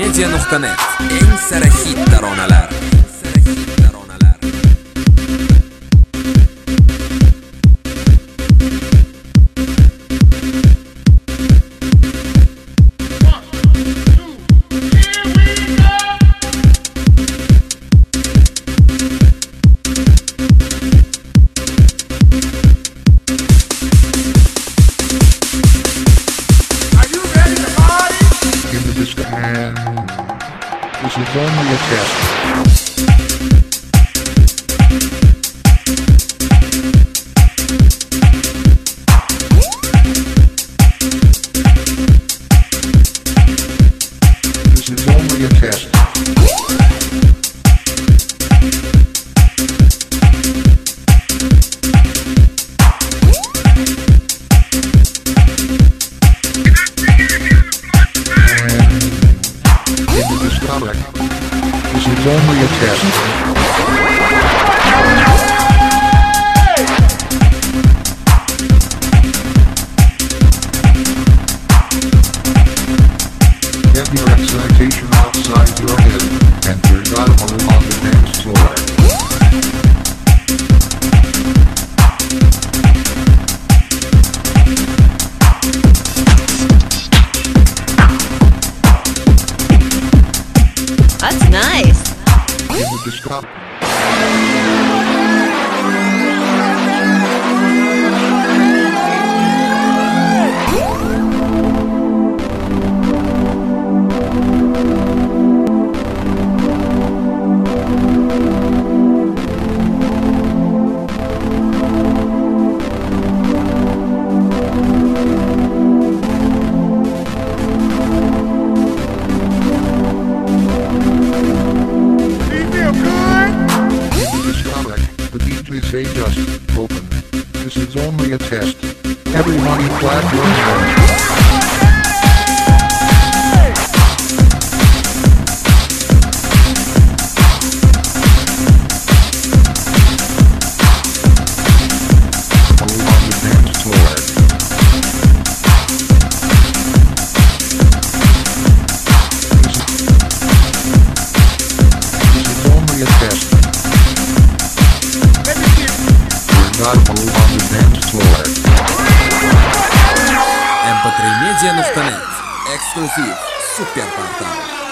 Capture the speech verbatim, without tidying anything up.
media نقطة net. Ensa rahit taronalar. This is only a test. This is only a test. This is only a test. Get your excitation outside your head, and you're not alone on the dance floor. That's nice. In the disco. Say just open. This is only a test. Everybody clap your hands. All on the dance floor. This is, this is only a test. Not move on the dance floor. эм пэ три медиа точка нет. Эксклюзив. Суперпортал.